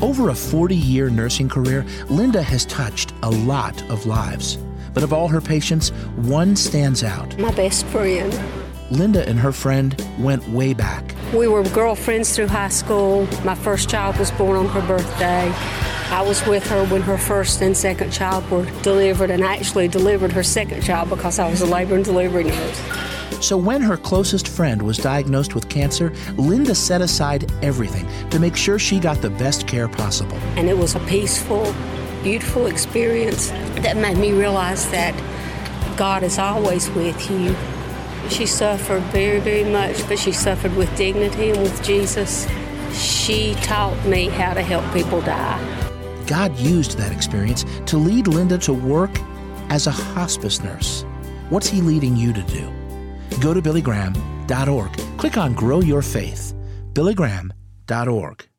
Over a 40-year nursing career, Linda has touched a lot of lives. But of all her patients, one stands out. My best friend. Linda and her friend went way back. We were girlfriends through high school. My first child was born on her birthday. I was with her when her first and second child were delivered, and I actually delivered her second child because I was a labor and delivery nurse. So when her closest friend was diagnosed with cancer, Linda set aside everything to make sure she got the best care possible. And it was a peaceful, beautiful experience that made me realize that God is always with you. She suffered very, very much, but she suffered with dignity and with Jesus. She taught me how to help people die. God used that experience to lead Linda to work as a hospice nurse. What's He leading you to do? Go to BillyGraham.org. Click on Grow Your Faith. BillyGraham.org.